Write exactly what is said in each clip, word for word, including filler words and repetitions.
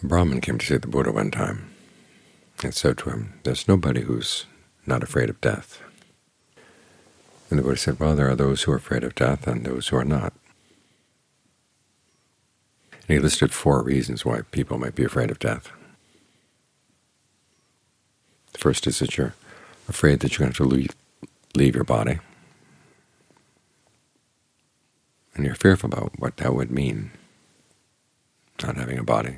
A Brahmin came to see the Buddha one time and said to him, "There's nobody who's not afraid of death." And the Buddha said, "Well, there are those who are afraid of death and those who are not." And he listed four reasons why people might be afraid of death. The first is that you're afraid that you're going to have to leave, leave your body, and you're fearful about what that would mean, not having a body.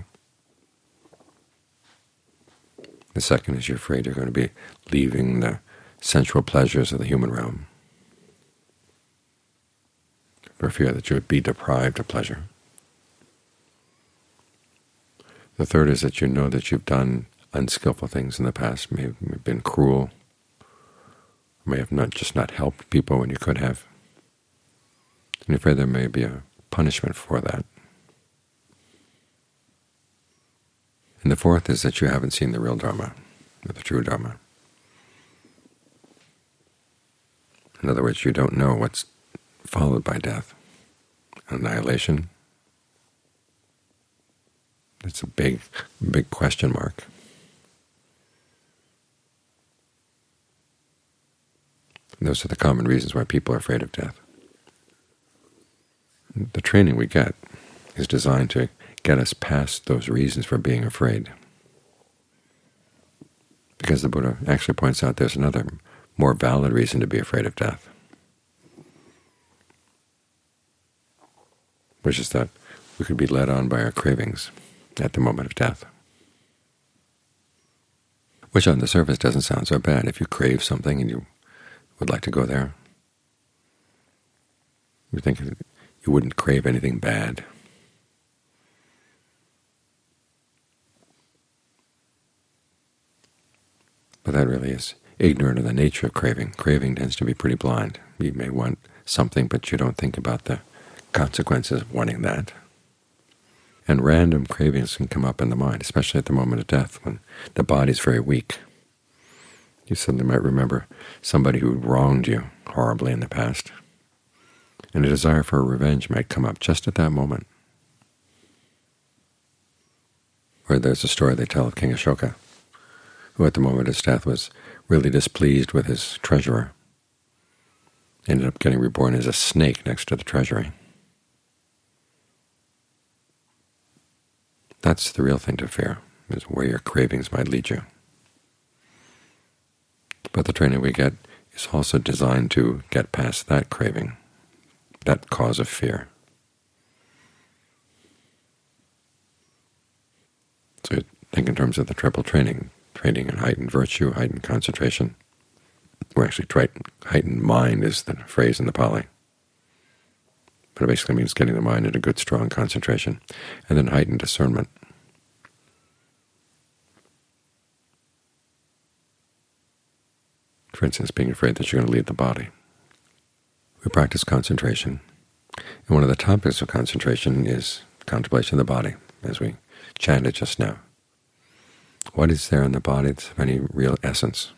The second is you're afraid you're going to be leaving the sensual pleasures of the human realm, for fear that you would be deprived of pleasure. The third is that you know that you've done unskillful things in the past, may have been cruel, may have not just not helped people when you could have, and you're afraid there may be a punishment for that. And the fourth is that you haven't seen the real Dharma, or the true Dharma. In other words, you don't know what's followed by death, annihilation. It's a big, big question mark. And those are the common reasons why people are afraid of death. The training we get is designed to get us past those reasons for being afraid. Because the Buddha actually points out there's another, more valid reason to be afraid of death, which is that we could be led on by our cravings at the moment of death, which on the surface doesn't sound so bad. If you crave something and you would like to go there, you think you wouldn't crave anything bad. But that really is ignorant of the nature of craving. Craving tends to be pretty blind. You may want something, but you don't think about the consequences of wanting that. And random cravings can come up in the mind, especially at the moment of death, when the body's very weak. You suddenly might remember somebody who wronged you horribly in the past, and a desire for revenge might come up just at that moment. Or there's a story they tell of King Ashoka, who at the moment of his death was really displeased with his treasurer, ended up getting reborn as a snake next to the treasury. That's the real thing to fear, is where your cravings might lead you. But the training we get is also designed to get past that craving, that cause of fear. So think in terms of the triple training, training in heightened virtue, heightened concentration. Or actually, heightened mind is the phrase in the Pali. But it basically means getting the mind into good, strong concentration. And then heightened discernment. For instance, being afraid that you're going to leave the body. We practice concentration. And one of the topics of concentration is contemplation of the body, as we chanted just now. What is there in the body that's of any real essence?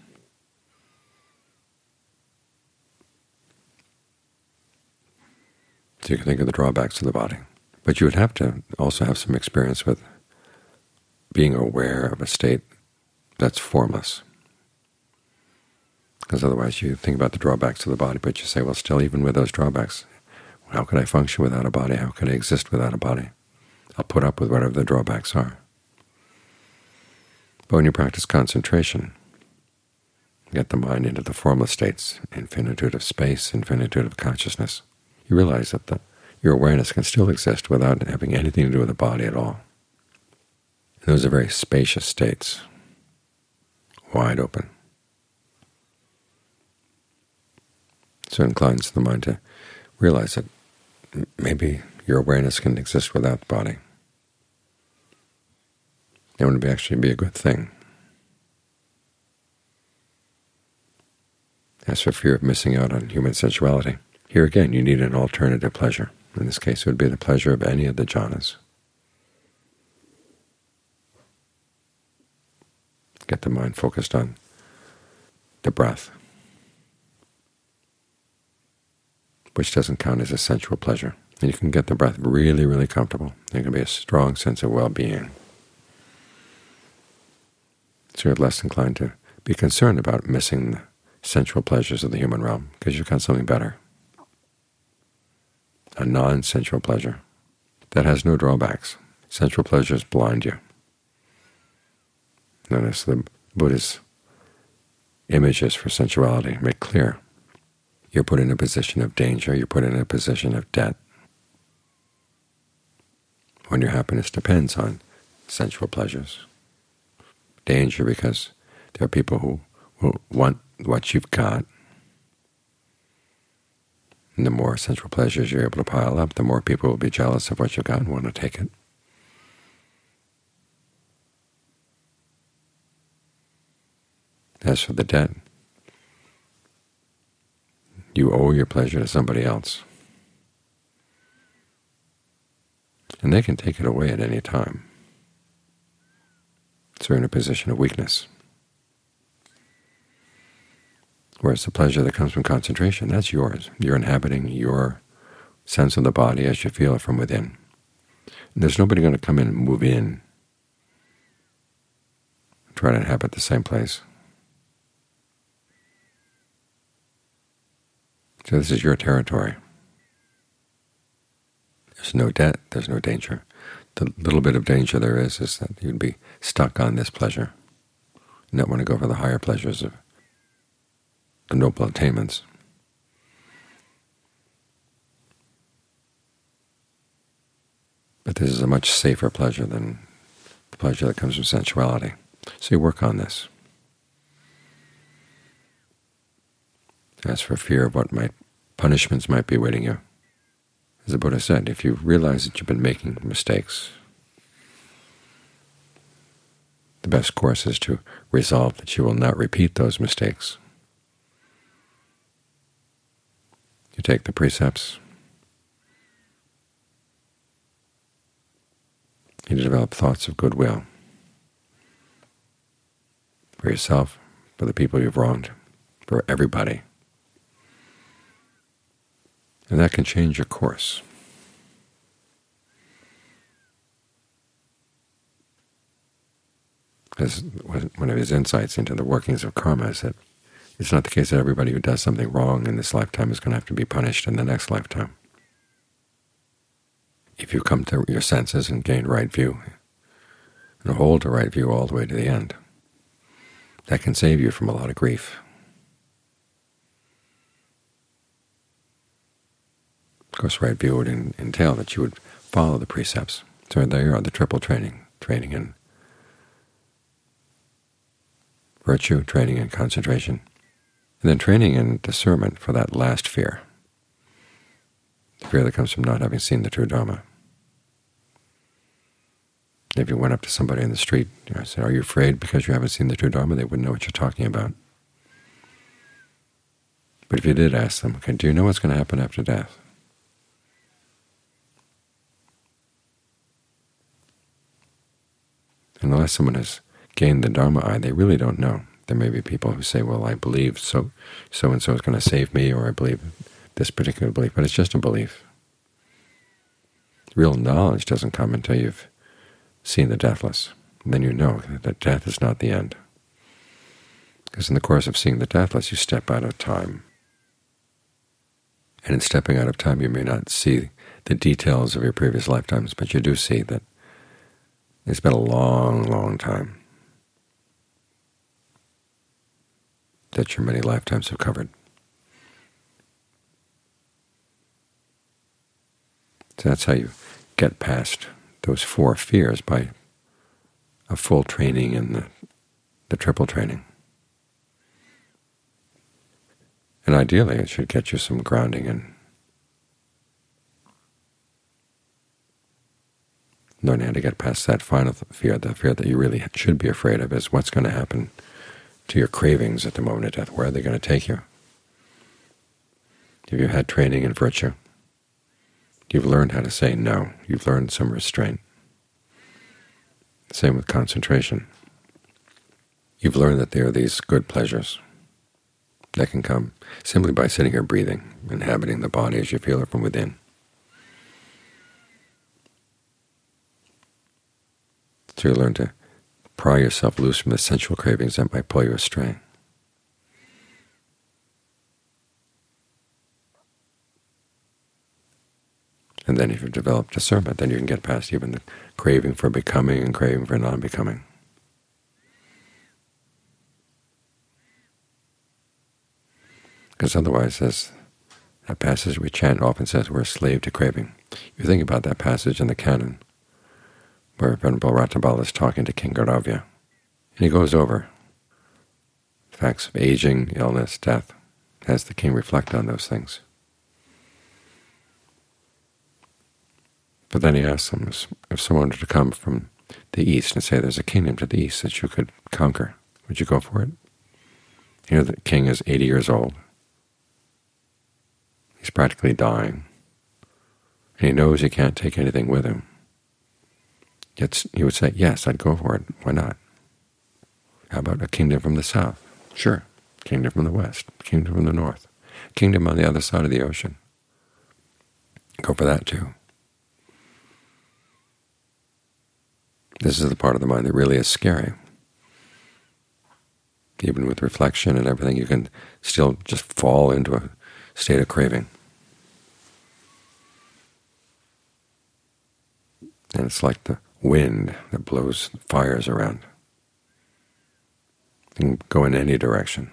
So you can think of the drawbacks of the body. But you would have to also have some experience with being aware of a state that's formless. Because otherwise you think about the drawbacks of the body, but you say, well, still, even with those drawbacks, how could I function without a body? How could I exist without a body? I'll put up with whatever the drawbacks are. But when you practice concentration, you get the mind into the formless states, infinitude of space, infinitude of consciousness, you realize that the, your awareness can still exist without having anything to do with the body at all. And those are very spacious states, wide open. So it inclines the mind to realize that maybe your awareness can exist without the body. It would actually be a good thing. As for fear of missing out on human sensuality, here again you need an alternative pleasure. In this case it would be the pleasure of any of the jhanas. Get the mind focused on the breath, which doesn't count as a sensual pleasure. And you can get the breath really, really comfortable. There can be a strong sense of well-being. So you're less inclined to be concerned about missing the sensual pleasures of the human realm, because you've got something better, a non-sensual pleasure that has no drawbacks. Sensual pleasures blind you. Notice the Buddha's images for sensuality make clear. You're put in a position of danger, you're put in a position of debt, when your happiness depends on sensual pleasures. Danger because there are people who will want what you've got, and the more sensual pleasures you're able to pile up, the more people will be jealous of what you've got and want to take it. As for the debt, you owe your pleasure to somebody else, and they can take it away at any time. So you're in a position of weakness. Whereas the pleasure that comes from concentration, that's yours. You're inhabiting your sense of the body as you feel it from within. And there's nobody going to come in and move in, try to inhabit the same place. So this is your territory. There's no debt, there's no danger. The little bit of danger there is is that you'd be stuck on this pleasure, not want to go for the higher pleasures of the noble attainments. But this is a much safer pleasure than the pleasure that comes from sensuality. So you work on this. As for fear of what might punishments might be awaiting you, as the Buddha said, if you realize that you've been making mistakes, the best course is to resolve that you will not repeat those mistakes. You take the precepts, you develop thoughts of goodwill for yourself, for the people you've wronged, for everybody. And that can change your course. As one of his insights into the workings of karma is that it's not the case that everybody who does something wrong in this lifetime is going to have to be punished in the next lifetime. If you come to your senses and gain right view, and hold a right view all the way to the end, that can save you from a lot of grief. Of course, right view would entail that you would follow the precepts. So there you are, the triple training, training in virtue, training in concentration, and then training in discernment for that last fear, the fear that comes from not having seen the true Dharma. If you went up to somebody in the street and said, "Are you afraid because you haven't seen the true Dharma?" they wouldn't know what you're talking about. But if you did ask them, okay, do you know what's going to happen after death? Unless someone has gained the Dharma eye, they really don't know. There may be people who say, well, I believe so, so-and-so is going to save me, or I believe this particular belief, but it's just a belief. Real knowledge doesn't come until you've seen the deathless. And then you know that death is not the end. Because in the course of seeing the deathless, you step out of time. And in stepping out of time, you may not see the details of your previous lifetimes, but you do see that it's been a long, long time that your many lifetimes have covered. So that's how you get past those four fears, by a full training in the, the triple training. And ideally it should get you some grounding in learning how to get past that final fear. The fear that you really should be afraid of is what's going to happen to your cravings at the moment of death. Where are they going to take you? If you've had training in virtue, you've learned how to say no. You've learned some restraint. Same with concentration. You've learned that there are these good pleasures that can come simply by sitting here breathing, inhabiting the body as you feel it from within. So you learn to pry yourself loose from the sensual cravings that might pull you astray. And then if you've developed discernment, then you can get past even the craving for becoming and craving for non-becoming. Because otherwise, as that passage we chant often says, we're a slave to craving. You think about that passage in the canon where Venerable Ratnabala is talking to King Gardavya, and he goes over the facts of aging, illness, death, as the king reflect on those things. But then he asks them, if someone were to come from the east and say there's a kingdom to the east that you could conquer, would you go for it? Here the king is eighty years old. He's practically dying, and he knows he can't take anything with him. Yet he would say, yes, I'd go for it. Why not? How about a kingdom from the south? Sure. Kingdom from the west, kingdom from the north, kingdom on the other side of the ocean. Go for that too. This is the part of the mind that really is scary. Even with reflection and everything, you can still just fall into a state of craving. And it's like the wind that blows fires around. It can go in any direction.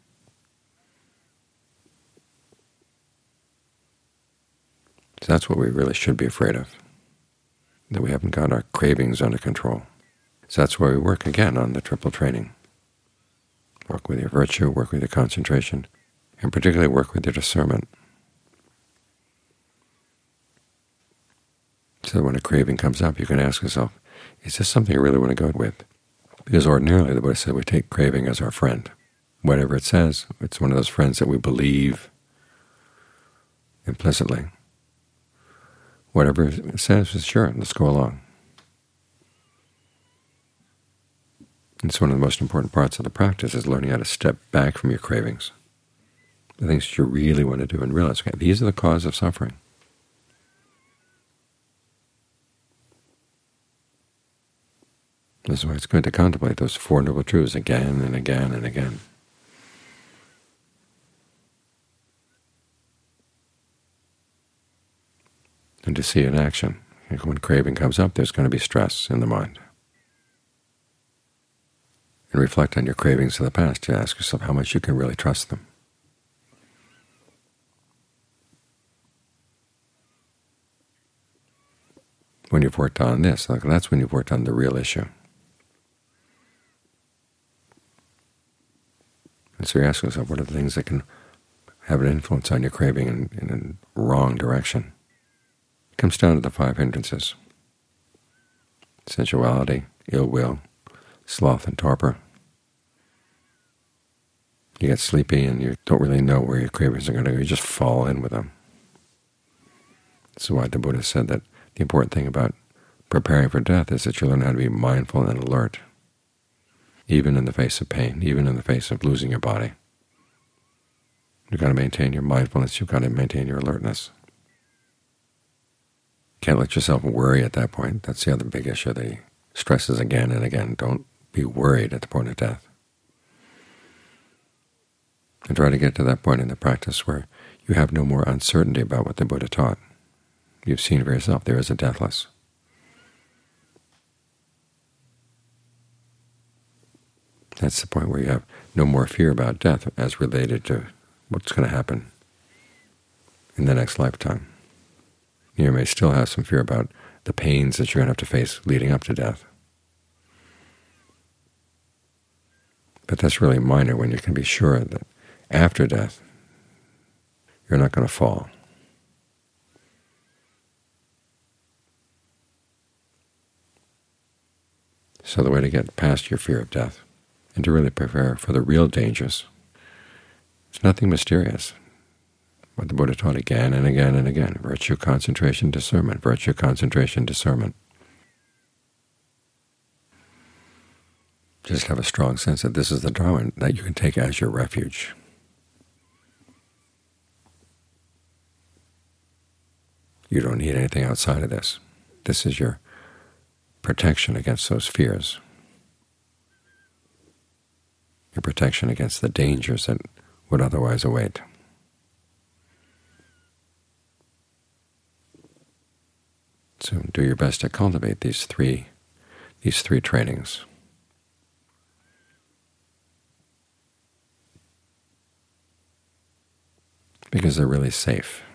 So that's what we really should be afraid of, that we haven't got our cravings under control. So that's where we work again on the triple training. Work with your virtue, work with your concentration, and particularly work with your discernment. So that when a craving comes up, you can ask yourself, is this something I really want to go with? Because ordinarily the Buddha said we take craving as our friend. Whatever it says, it's one of those friends that we believe implicitly. Whatever it says, sure, let's go along. It's one of the most important parts of the practice is learning how to step back from your cravings, the things that you really want to do, and realize, okay, these are the cause of suffering. This is why it's good to contemplate those Four Noble Truths again and again and again. And to see it in action. When craving comes up, there's going to be stress in the mind. And reflect on your cravings of the past to ask yourself how much you can really trust them. When you've worked on this, that's when you've worked on the real issue. And so you ask yourself, what are the things that can have an influence on your craving in, in a wrong direction? It comes down to the five hindrances: sensuality, ill will, sloth, and torpor. You get sleepy and you don't really know where your cravings are going to go. You just fall in with them. This is why the Buddha said that the important thing about preparing for death is that you learn how to be mindful and alert, even in the face of pain, even in the face of losing your body. You've got to maintain your mindfulness. You've got to maintain your alertness. Can't let yourself worry at that point. That's the other big issue. The stresses again and again. Don't be worried at the point of death. And try to get to that point in the practice where you have no more uncertainty about what the Buddha taught. You've seen for yourself there is a deathless. That's the point where you have no more fear about death as related to what's going to happen in the next lifetime. You may still have some fear about the pains that you're going to have to face leading up to death. But that's really minor when you can be sure that after death you're not going to fall. So the way to get past your fear of death and to really prepare for the real dangers, it's nothing mysterious. What the Buddha taught again and again and again: virtue, concentration, discernment, virtue, concentration, discernment. Just have a strong sense that this is the Dharma that you can take as your refuge. You don't need anything outside of this. This is your protection against those fears. your protection against the dangers that would otherwise await. So do your best to cultivate these three, these three trainings. Because they're really safe.